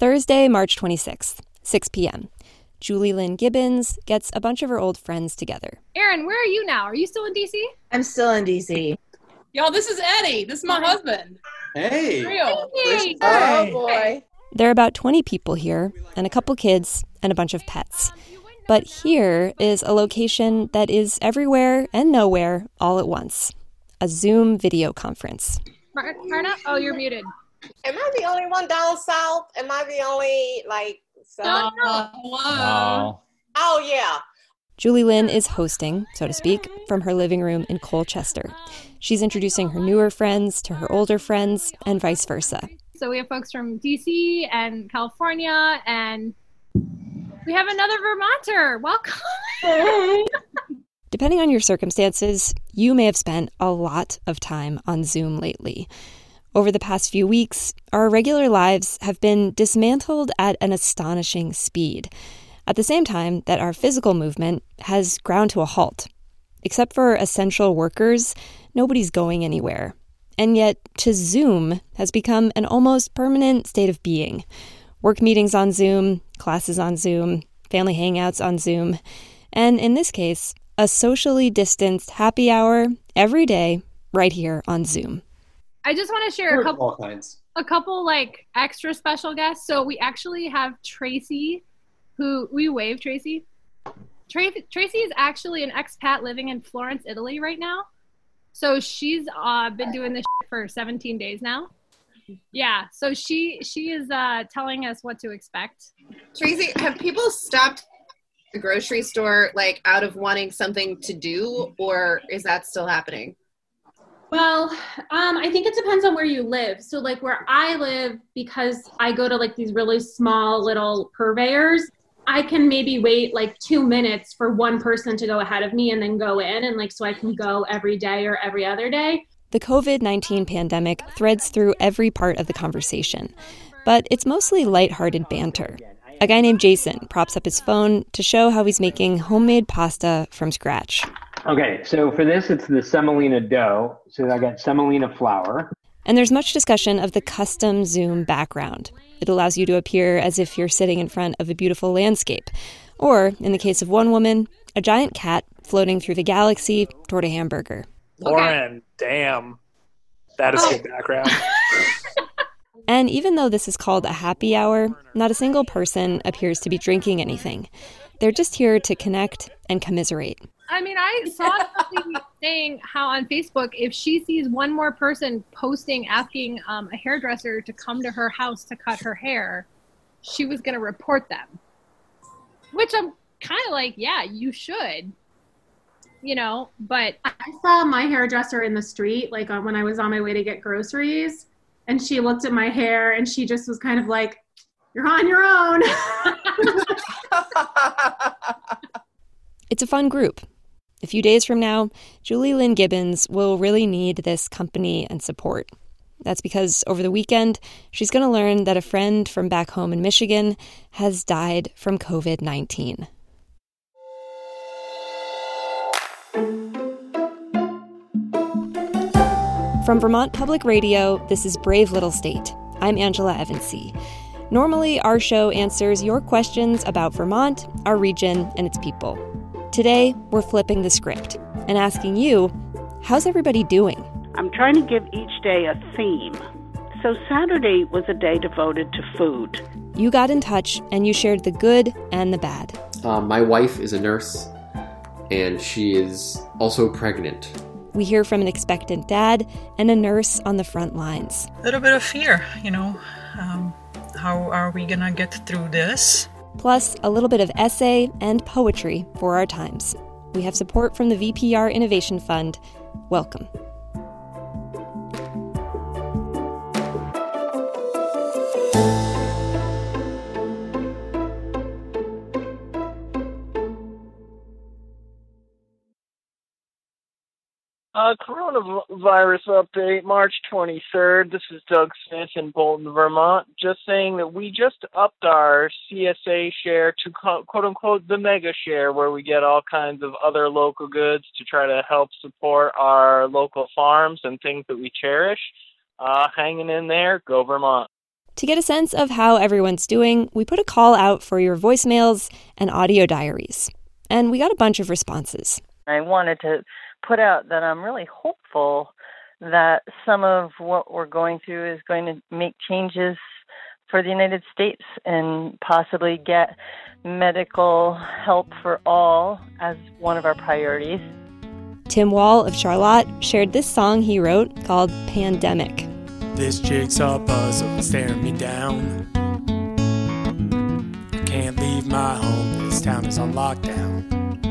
Thursday, March 26th, 6 p.m. Julie Lynn Gibbons gets a bunch of her old friends together. Erin, where are you now? Are you still in D.C.? I'm still in D.C. Y'all, this is Eddie. This is my husband. Hey. Real. Hey. Oh, boy. There are about 20 people here, and a couple kids, and a bunch of pets. But here is a location that is everywhere and nowhere all at once. A Zoom video conference. Marna? Oh, you're muted. Am I the only one down south? Am I the only, No. Hello. Oh, yeah. Julie Lynn is hosting, so to speak, from her living room in Colchester. She's introducing her newer friends to her older friends and vice versa. So we have folks from D.C. and California, and we have another Vermonter. Welcome. Depending on your circumstances, you may have spent a lot of time on Zoom lately. Over the past few weeks, our regular lives have been dismantled at an astonishing speed, at the same time that our physical movement has ground to a halt. Except for essential workers, nobody's going anywhere. And yet, to Zoom has become an almost permanent state of being. Work meetings on Zoom, classes on Zoom, family hangouts on Zoom, and in this case, a socially distanced happy hour every day right here on Zoom. I just want to share a couple extra special guests. So we actually have Tracy, who we wave Tracy. Tracy is actually an expat living in Florence, Italy right now. So she's been doing this for 17 days now. Yeah, so she is telling us what to expect. Tracy, have people stopped the grocery store out of wanting something to do, or is that still happening? Well, I think it depends on where you live. So where I live, because I go to these really small little purveyors, I can maybe wait 2 minutes for one person to go ahead of me and then go in, and so I can go every day or every other day. The COVID-19 pandemic threads through every part of the conversation, but it's mostly lighthearted banter. A guy named Jason props up his phone to show how he's making homemade pasta from scratch. Okay, so for this, it's the semolina dough. So I got semolina flour. And there's much discussion of the custom Zoom background. It allows you to appear as if you're sitting in front of a beautiful landscape. Or, in the case of one woman, a giant cat floating through the galaxy toward a hamburger. Lauren, damn. That is good background. And even though this is called a happy hour, not a single person appears to be drinking anything. They're just here to connect and commiserate. I mean, I saw something saying how on Facebook, if she sees one more person posting, asking a hairdresser to come to her house to cut her hair, she was going to report them. Which I'm kind of yeah, you should. But I saw my hairdresser in the street, when I was on my way to get groceries, and she looked at my hair and she just was kind of you're on your own. It's a fun group. A few days from now, Julie Lynn Gibbons will really need this company and support. That's because over the weekend, she's going to learn that a friend from back home in Michigan has died from COVID-19. From Vermont Public Radio, this is Brave Little State. I'm Angela Evansy. Normally, our show answers your questions about Vermont, our region, and its people. Today, we're flipping the script and asking you, how's everybody doing? I'm trying to give each day a theme. So Saturday was a day devoted to food. You got in touch and you shared the good and the bad. My wife is a nurse, and she is also pregnant. We hear from an expectant dad and a nurse on the front lines. A little bit of fear, how are we gonna get through this? Plus, a little bit of essay and poetry for our times. We have support from the VPR Innovation Fund. Welcome. Coronavirus update, March 23rd. This is Doug Smith in Bolton, Vermont. Just saying that we just upped our CSA share to quote-unquote the mega share, where we get all kinds of other local goods to try to help support our local farms and things that we cherish. Hanging in there. Go Vermont. To get a sense of how everyone's doing, we put a call out for your voicemails and audio diaries. And we got a bunch of responses. I wanted to put out that I'm really hopeful that some of what we're going through is going to make changes for the United States and possibly get medical help for all as one of our priorities. Tim Wall of Charlotte shared this song he wrote called Pandemic. This jigsaw puzzle staring me down. I can't leave my home, this town is on lockdown.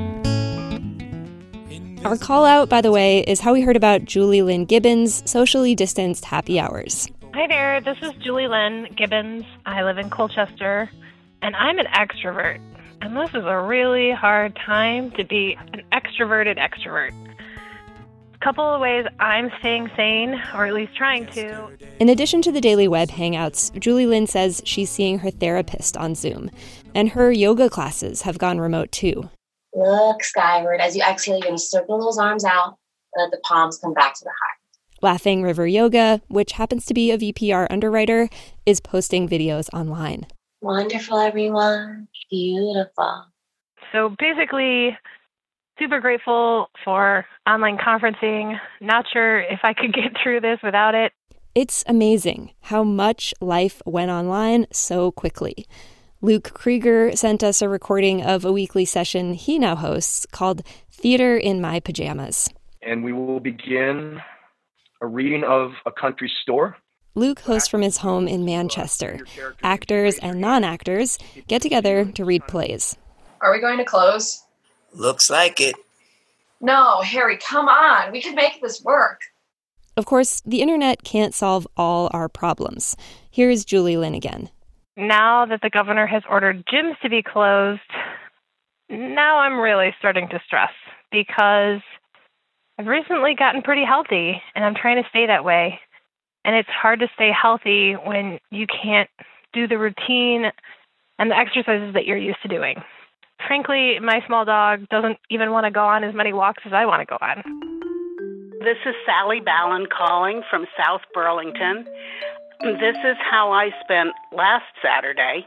Our call out, by the way, is how we heard about Julie Lynn Gibbons' socially distanced happy hours. Hi there, this is Julie Lynn Gibbons. I live in Colchester, and I'm an extrovert. And this is a really hard time to be an extroverted extrovert. A couple of ways I'm staying sane, or at least trying to. In addition to the daily web hangouts, Julie Lynn says she's seeing her therapist on Zoom, and her yoga classes have gone remote too. Look skyward. As you exhale, you're going to circle those arms out and let the palms come back to the heart. Laughing River Yoga, which happens to be a VPR underwriter, is posting videos online. Wonderful, everyone. Beautiful. So basically, super grateful for online conferencing. Not sure if I could get through this without it. It's amazing how much life went online so quickly. Luke Krieger sent us a recording of a weekly session he now hosts called Theater in My Pajamas. And we will begin a reading of A Country Store. Luke hosts from his home in Manchester. Actors and non-actors get together to read plays. Are we going to close? Looks like it. No, Harry, come on. We can make this work. Of course, the internet can't solve all our problems. Here's Julie Lynn again. Now that the governor has ordered gyms to be closed, now I'm really starting to stress because I've recently gotten pretty healthy and I'm trying to stay that way. And it's hard to stay healthy when you can't do the routine and the exercises that you're used to doing. Frankly, my small dog doesn't even want to go on as many walks as I want to go on. This is Sally Ballin calling from South Burlington. This is how I spent last Saturday.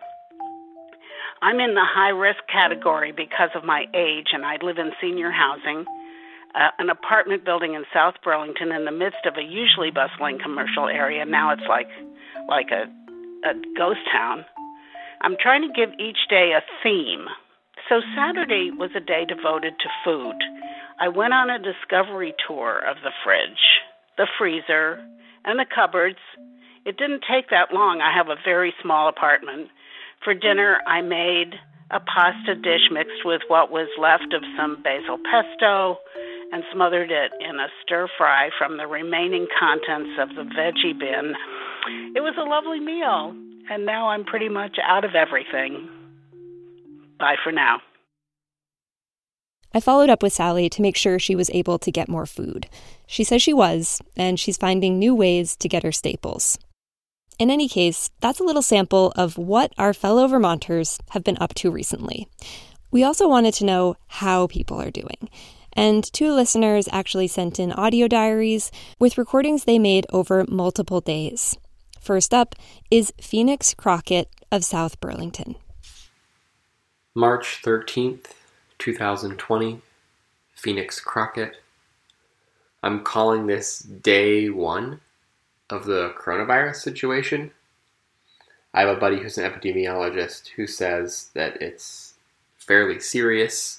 I'm in the high-risk category because of my age, and I live in senior housing, an apartment building in South Burlington in the midst of a usually bustling commercial area. Now it's like a ghost town. I'm trying to give each day a theme. So Saturday was a day devoted to food. I went on a discovery tour of the fridge, the freezer, and the cupboards. It didn't take that long. I have a very small apartment. For dinner, I made a pasta dish mixed with what was left of some basil pesto and smothered it in a stir fry from the remaining contents of the veggie bin. It was a lovely meal, and now I'm pretty much out of everything. Bye for now. I followed up with Sally to make sure she was able to get more food. She says she was, and she's finding new ways to get her staples. In any case, that's a little sample of what our fellow Vermonters have been up to recently. We also wanted to know how people are doing. And 2 listeners actually sent in audio diaries with recordings they made over multiple days. First up is Phoenix Crockett of South Burlington. March 13th, 2020, Phoenix Crockett. I'm calling this day 1 of the coronavirus situation. I have a buddy who's an epidemiologist who says that it's fairly serious.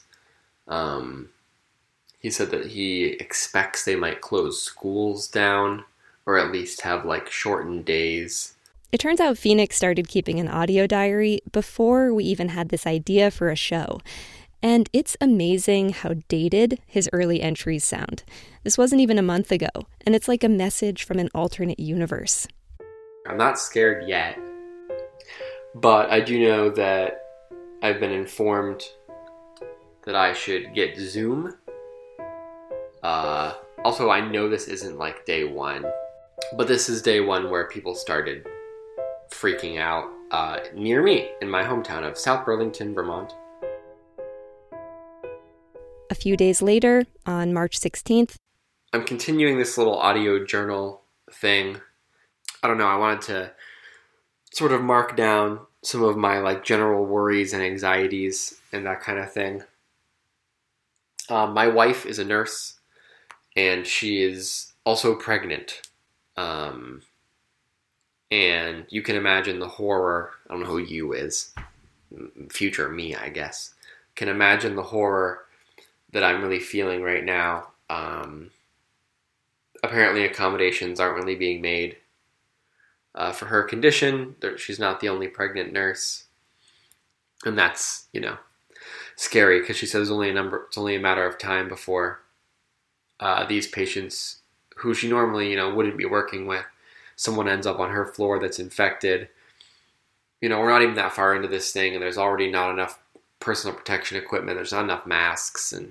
He said that he expects they might close schools down or at least have shortened days. It turns out Phoenix started keeping an audio diary before we even had this idea for a show. And it's amazing how dated his early entries sound. This wasn't even a month ago, and it's like a message from an alternate universe. I'm not scared yet, but I do know that I've been informed that I should get Zoom. Also, I know this isn't day 1, but this is day 1 where people started freaking out near me in my hometown of South Burlington, Vermont. A few days later, on March 16th, I'm continuing this little audio journal thing. I don't know, I wanted to sort of mark down some of my like general worries and anxieties and that kind of thing. My wife is a nurse, and she is also pregnant. And you can imagine the horror. I don't know who you is. Future me, I guess. Can imagine the horror that I'm really feeling right now. Apparently accommodations aren't really being made for her condition. She's not the only pregnant nurse. And that's, scary, because she says it's only a matter of time before these patients who she normally, wouldn't be working with, someone ends up on her floor that's infected. We're not even that far into this thing, and there's already not enough personal protection equipment. There's not enough masks, and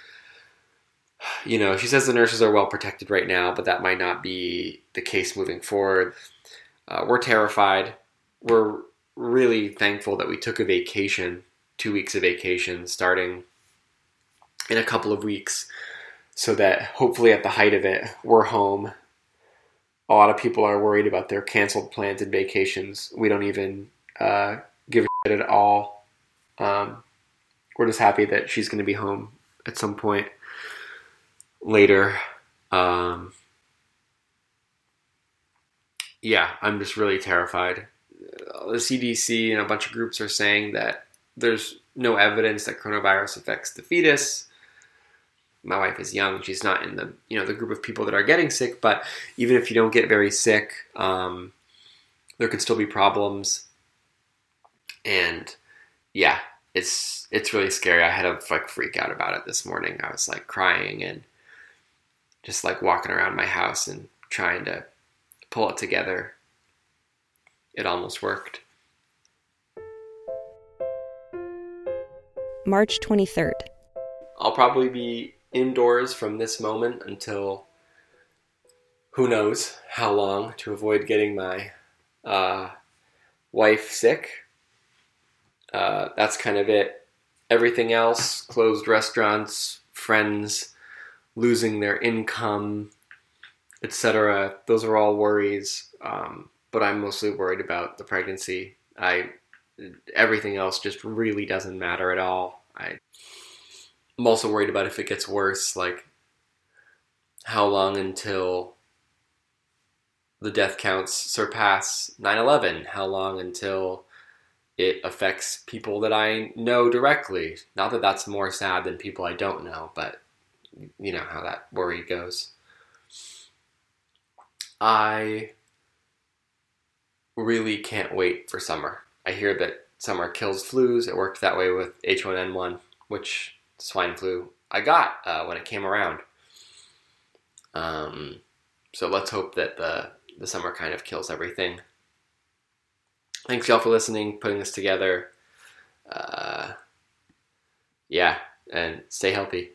she says the nurses are well protected right now, but that might not be the case moving forward. We're terrified. We're really thankful that we took a vacation, 2 weeks of vacation, starting in a couple of weeks, so that hopefully at the height of it, we're home. A lot of people are worried about their canceled plans and vacations. We don't even give a shit at all. We're just happy that she's going to be home at some point later. I'm just really terrified. The CDC and a bunch of groups are saying that there's no evidence that coronavirus affects the fetus. My wife is young. She's not in the group of people that are getting sick, but even if you don't get very sick, there could still be problems. And yeah, it's really scary. I had to freak out about it this morning. I was crying and just walking around my house and trying to pull it together. It almost worked. March 23rd. I'll probably be indoors from this moment until who knows how long, to avoid getting my wife sick. That's kind of it. Everything else, closed restaurants, friends losing their income, etc. Those are all worries. But I'm mostly worried about the pregnancy. Everything else just really doesn't matter at all. I'm also worried about if it gets worse, how long until the death counts surpass 9/11? How long until it affects people that I know directly? Not that that's more sad than people I don't know, but you know how that worry goes. I really can't wait for summer. I hear that summer kills flus. It worked that way with H1N1, which swine flu I got when it came around. So let's hope that the summer kind of kills everything. Thanks y'all for listening, putting this together. And stay healthy.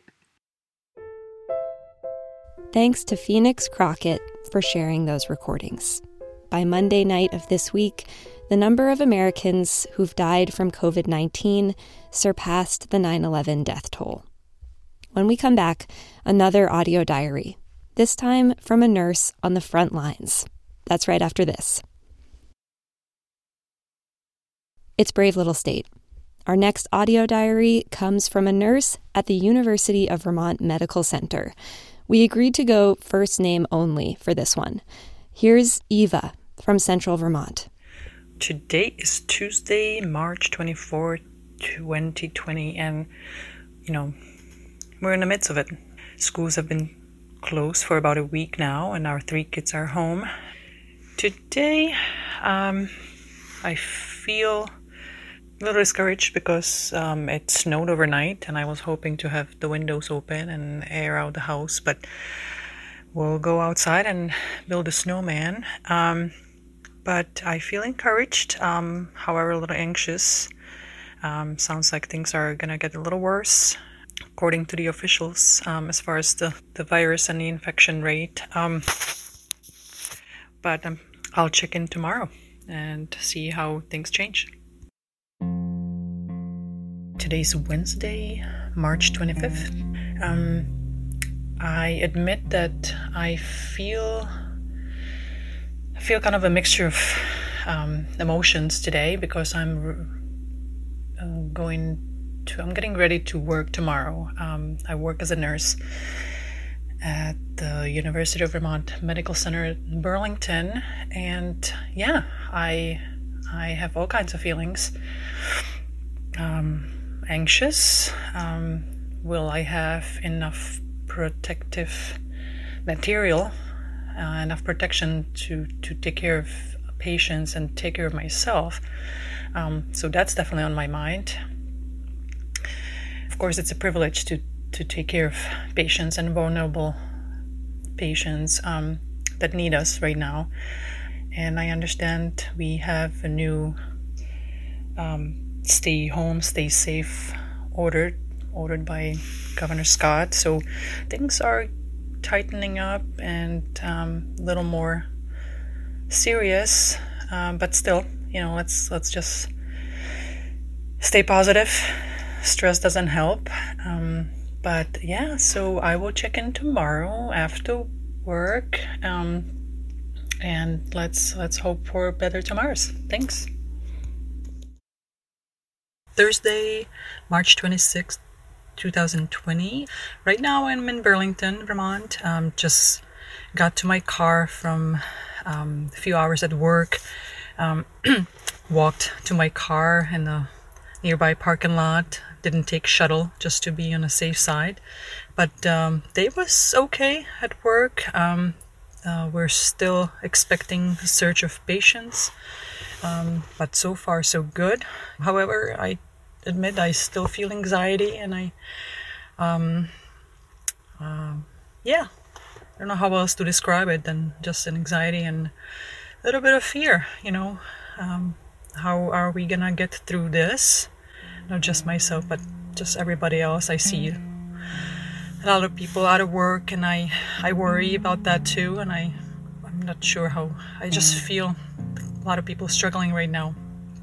Thanks to Phoenix Crockett for sharing those recordings. By Monday night of this week, the number of Americans who've died from COVID-19 surpassed the 9/11 death toll. When we come back, another audio diary, this time from a nurse on the front lines. That's right after this. It's Brave Little State. Our next audio diary comes from a nurse at the University of Vermont Medical Center. We agreed to go first name only for this one. Here's Eva from Central Vermont. Today is Tuesday, March 24th, 2020, and, we're in the midst of it. Schools have been closed for about a week now, and our 3 kids are home. Today, I feel a little discouraged because it snowed overnight, and I was hoping to have the windows open and air out the house, but we'll go outside and build a snowman. But I feel encouraged, however a little anxious. Sounds like things are going to get a little worse, according to the officials, as far as the virus and the infection rate. But I'll check in tomorrow and see how things change. Today's Wednesday, March 25th. I admit that I feel kind of a mixture of emotions today because I'm getting ready to work tomorrow. I work as a nurse at the University of Vermont Medical Center in Burlington, and yeah, I have all kinds of feelings. Anxious. Will I have enough protective material, enough protection to take care of patients and take care of myself? So that's definitely on my mind. Of course, it's a privilege to take care of patients and vulnerable patients that need us right now. And I understand we have a new stay home, stay safe ordered by Governor Scott. So things are tightening up and a little more serious, but still, let's just stay positive. Stress doesn't help. But yeah, so I will check in tomorrow after work, and let's hope for better tomorrows. Thanks. Thursday, March 26th, 2020. Right now I'm in Burlington, Vermont. Just got to my car from a few hours at work. Walked to my car in the nearby parking lot. Didn't take shuttle just to be on the safe side. But day was okay at work. We're still expecting a surge of patients. But so far so good. However, I admit I still feel anxiety, and I don't know how else to describe it than just an anxiety and a little bit of fear. How are we gonna get through this? Not just myself, but just everybody else. I see a lot of people out of work, and I worry about that too, and I'm not sure how. I just feel a lot of people struggling right now.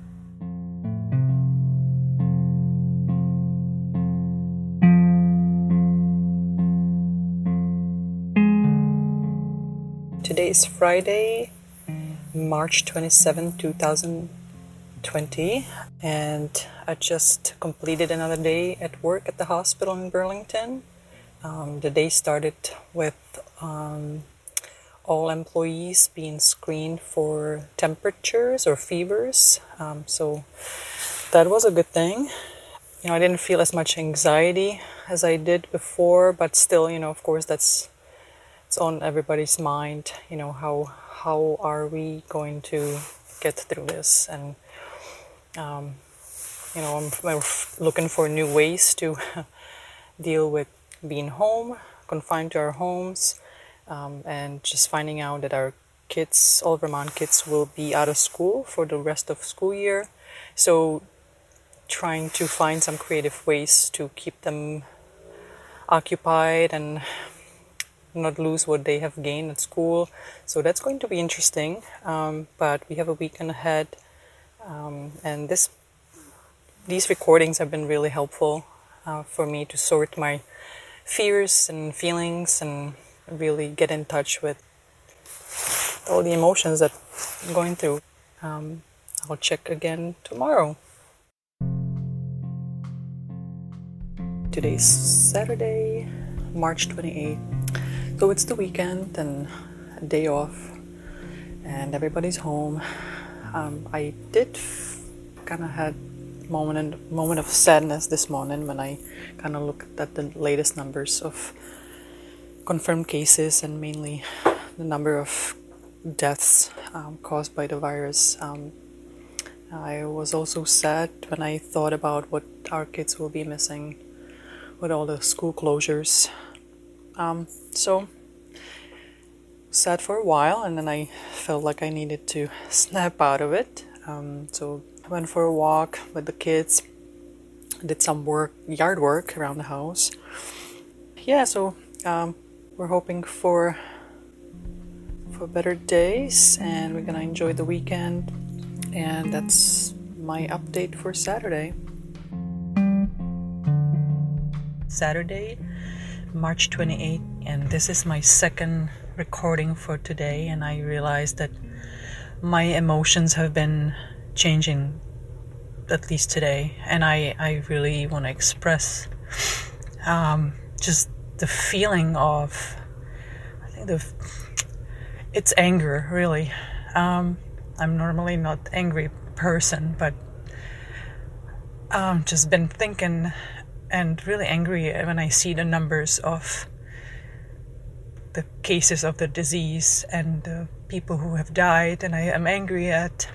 Today is Friday, March 27, 2020, and I just completed another day at work at the hospital in Burlington. The day started with all employees being screened for temperatures or fevers, so that was a good thing. I didn't feel as much anxiety as I did before, but still, of course, it's on everybody's mind. How are we going to get through this? And I'm looking for new ways to deal with being home, confined to our homes, and just finding out that our kids, all Vermont kids, will be out of school for the rest of school year. So trying to find some creative ways to keep them occupied and not lose what they have gained at school. So that's going to be interesting. But we have a weekend ahead, and these recordings have been really helpful for me to sort my fears and feelings and really get in touch with all the emotions that I'm going through. I'll check again tomorrow. Today's Saturday, March 28th. So it's the weekend and a day off, and everybody's home. I did kind of had moment of sadness this morning when I kind of looked at the latest numbers of confirmed cases and mainly the number of deaths caused by the virus. I was also sad when I thought about what our kids will be missing with all the school closures. So sad for a while, and then I felt like I needed to snap out of it. So I went for a walk with the kids, did some yard work around the house. Yeah, so we're hoping for better days, and we're gonna enjoy the weekend. And that's my update for Saturday. Saturday, March 28th, and this is my second recording for today, and I realized that my emotions have been changing, at least today, and I really want to express just the feeling of, I think it's anger, really. I'm normally not an angry person, but just been thinking and really angry when I see the numbers of the cases of the disease and the people who have died, and I am angry at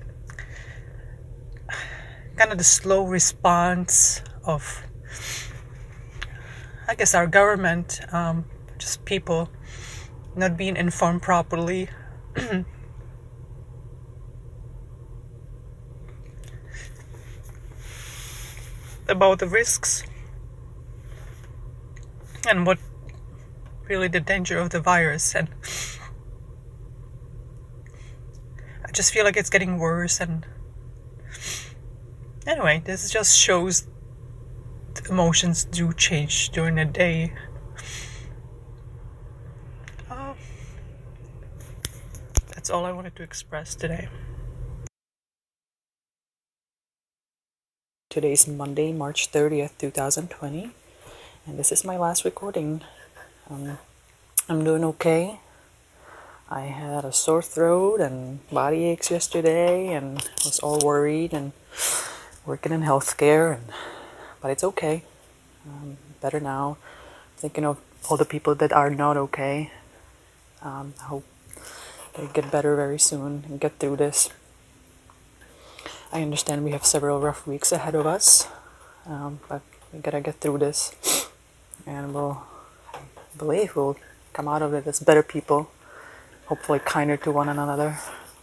kind of the slow response of, I guess, our government, just people not being informed properly. About the risks and what really the danger of the virus, and I just feel like it's getting worse. And anyway, this just shows the emotions do change during the day. That's all I wanted to express today. Today's Monday, March 30th, 2020, and this is my last recording. I'm doing okay. I had a sore throat and body aches yesterday, and was all worried and working in healthcare, but it's okay. Better now. Thinking of all the people that are not okay. I hope they get better very soon and get through this. I understand we have several rough weeks ahead of us, but we gotta get through this, and I believe we'll come out of it as better people, hopefully kinder to one another.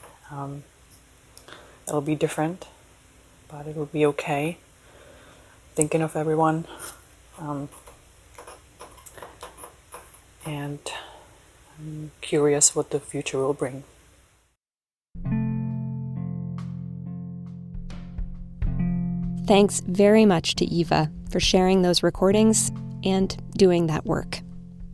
It'll be different, but it will be okay. Thinking of everyone, and I'm curious what the future will bring. Thanks very much to Eva for sharing those recordings and doing that work.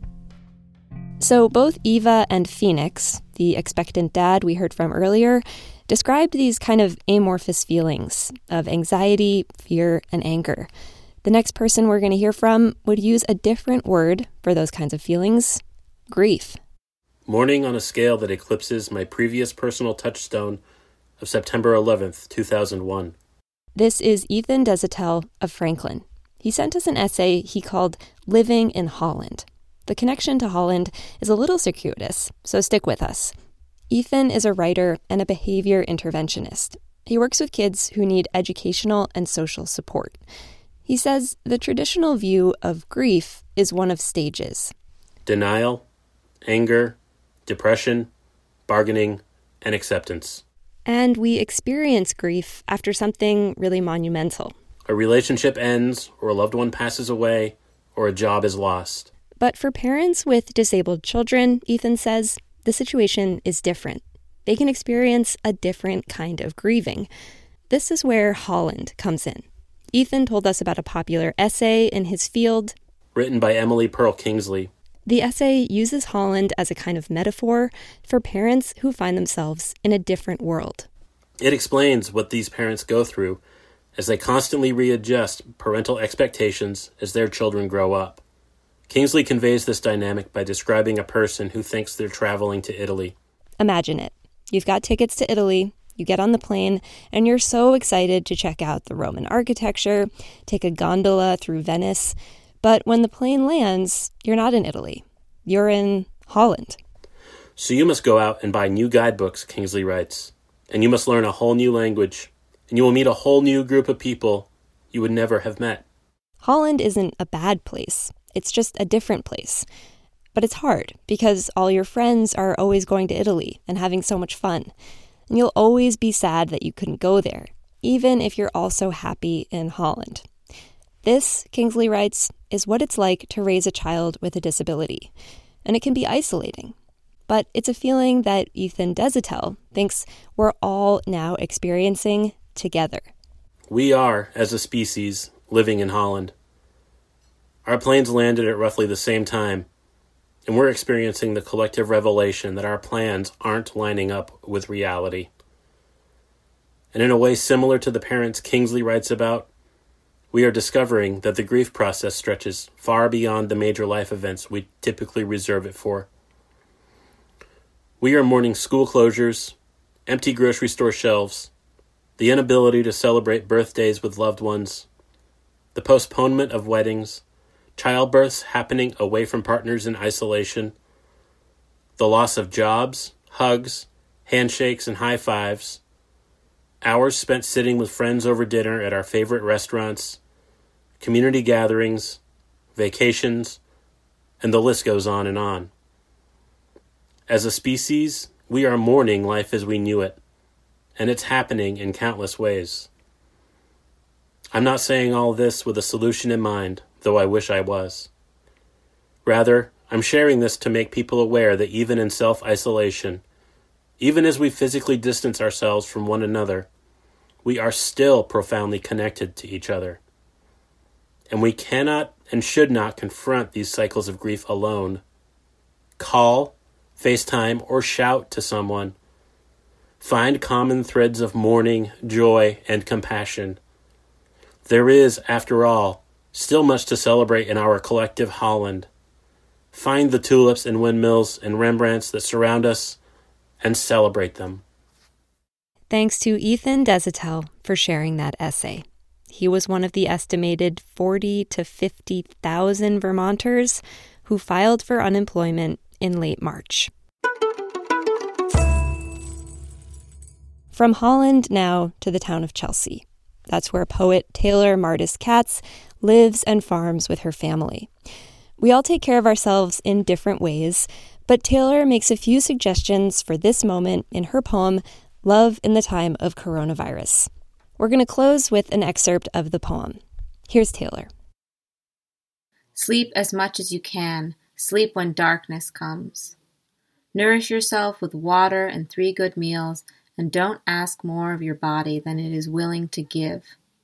So both Eva and Phoenix, the expectant dad we heard from earlier, described these kind of amorphous feelings of anxiety, fear, and anger. The next person we're going to hear from would use a different word for those kinds of feelings: grief. Mourning on a scale that eclipses my previous personal touchstone of September 11th, 2001. This is Ethan Desautels of Franklin. He sent us an essay he called Living in Holland. The connection to Holland is a little circuitous, so stick with us. Ethan is a writer and a behavior interventionist. He works with kids who need educational and social support. He says the traditional view of grief is one of stages: denial, anger, depression, bargaining, and acceptance. And we experience grief after something really monumental. A relationship ends, or a loved one passes away, or a job is lost. But for parents with disabled children, Ethan says, the situation is different. They can experience a different kind of grieving. This is where Holland comes in. Ethan told us about a popular essay in his field, written by Emily Pearl Kingsley. The essay uses Holland as a kind of metaphor for parents who find themselves in a different world. It explains what these parents go through as they constantly readjust parental expectations as their children grow up. Kingsley conveys this dynamic by describing a person who thinks they're traveling to Italy. Imagine it. You've got tickets to Italy, you get on the plane, and you're so excited to check out the Roman architecture, take a gondola through Venice. But when the plane lands, you're not in Italy. You're in Holland. So you must go out and buy new guidebooks, Kingsley writes. And you must learn a whole new language. And you will meet a whole new group of people you would never have met. Holland isn't a bad place. It's just a different place. But it's hard because all your friends are always going to Italy and having so much fun. And you'll always be sad that you couldn't go there, even if you're also happy in Holland. This, Kingsley writes, is what it's like to raise a child with a disability. And it can be isolating. But it's a feeling that Ethan Desautels thinks we're all now experiencing together. We are, as a species, living in Holland. Our planes landed at roughly the same time, and we're experiencing the collective revelation that our plans aren't lining up with reality. And in a way similar to the parents Kingsley writes about, we are discovering that the grief process stretches far beyond the major life events we typically reserve it for. We are mourning school closures, empty grocery store shelves, the inability to celebrate birthdays with loved ones, the postponement of weddings, childbirths happening away from partners in isolation, the loss of jobs, hugs, handshakes, and high fives, hours spent sitting with friends over dinner at our favorite restaurants, community gatherings, vacations, and the list goes on and on. As a species, we are mourning life as we knew it, and it's happening in countless ways. I'm not saying all this with a solution in mind, though I wish I was. Rather, I'm sharing this to make people aware that even in self-isolation, even as we physically distance ourselves from one another, we are still profoundly connected to each other. And we cannot and should not confront these cycles of grief alone. Call, FaceTime, or shout to someone. Find common threads of mourning, joy, and compassion. There is, after all, still much to celebrate in our collective Holland. Find the tulips and windmills and Rembrandts that surround us and celebrate them. Thanks to Ethan Desautels for sharing that essay. He was one of the estimated 40 to 50,000 Vermonters who filed for unemployment in late March. From Holland now to the town of Chelsea. That's where poet Taylor Martis Katz lives and farms with her family. We all take care of ourselves in different ways, but Taylor makes a few suggestions for this moment in her poem, Love in the Time of Coronavirus. We're going to close with an excerpt of the poem. Here's Taylor. Sleep as much as you can. Sleep when darkness comes. Nourish yourself with water and 3 good meals, and don't ask more of your body than it is willing to give.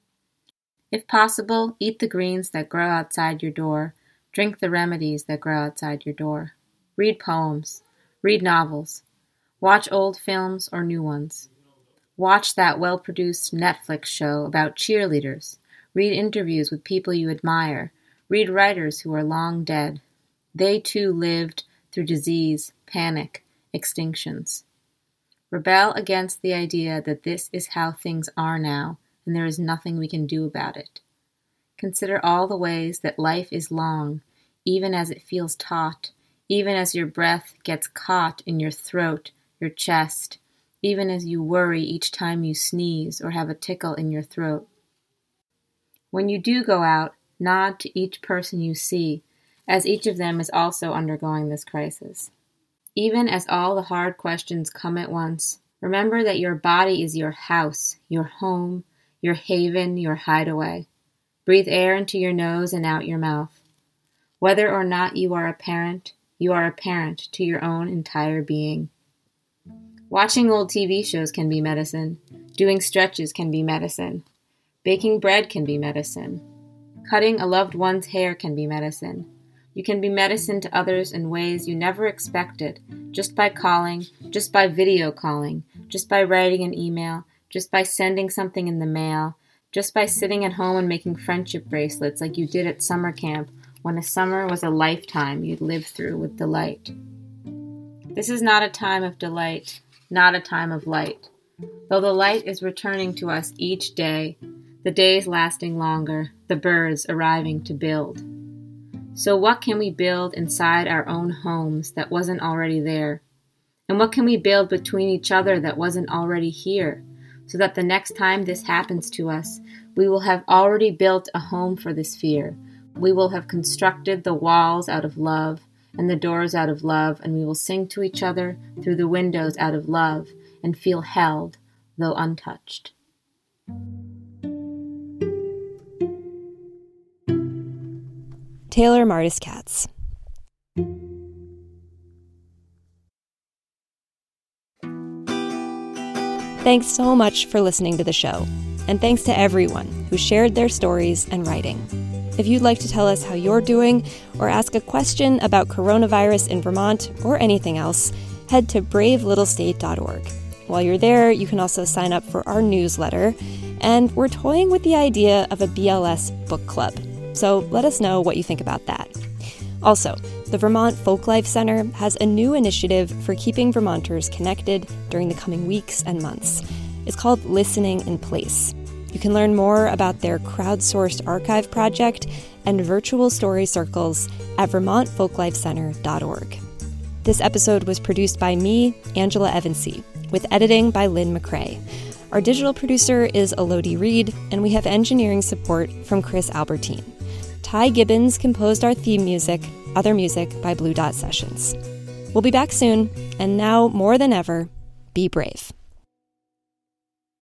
If possible, eat the greens that grow outside your door. Drink the remedies that grow outside your door. Read poems. Read novels. Watch old films or new ones. Watch that well-produced Netflix show about cheerleaders. Read interviews with people you admire. Read writers who are long dead. They too lived through disease, panic, extinctions. Rebel against the idea that this is how things are now, and there is nothing we can do about it. Consider all the ways that life is long, even as it feels taut, even as your breath gets caught in your throat, your chest, even as you worry each time you sneeze or have a tickle in your throat. When you do go out, nod to each person you see, as each of them is also undergoing this crisis. Even as all the hard questions come at once, remember that your body is your house, your home, your haven, your hideaway. Breathe air into your nose and out your mouth. Whether or not you are a parent to your own entire being. Watching old TV shows can be medicine. Doing stretches can be medicine. Baking bread can be medicine. Cutting a loved one's hair can be medicine. You can be medicine to others in ways you never expected, just by calling, just by video calling, just by writing an email, just by sending something in the mail, just by sitting at home and making friendship bracelets like you did at summer camp when a summer was a lifetime you'd lived through with delight. This is not a time of delight, not a time of light. Though the light is returning to us each day, the days lasting longer, the birds arriving to build. So what can we build inside our own homes that wasn't already there? And what can we build between each other that wasn't already here? So that the next time this happens to us, we will have already built a home for this fear. We will have constructed the walls out of love and the doors out of love, and we will sing to each other through the windows out of love and feel held, though untouched. Taylor Martis Katz. Thanks so much for listening to the show, and thanks to everyone who shared their stories and writing. If you'd like to tell us how you're doing or ask a question about coronavirus in Vermont or anything else, head to bravelittlestate.org. While you're there, you can also sign up for our newsletter, and we're toying with the idea of a BLS book club. So let us know what you think about that. Also, the Vermont Folklife Center has a new initiative for keeping Vermonters connected during the coming weeks and months. It's called Listening in Place. You can learn more about their crowdsourced archive project and virtual story circles at vermontfolklifecenter.org. This episode was produced by me, Angela Evansy, with editing by Lynn McCrae. Our digital producer is Elodie Reed, and we have engineering support from Chris Albertine. Ty Gibbons composed our theme music, other music by Blue Dot Sessions. We'll be back soon, and now more than ever, be brave.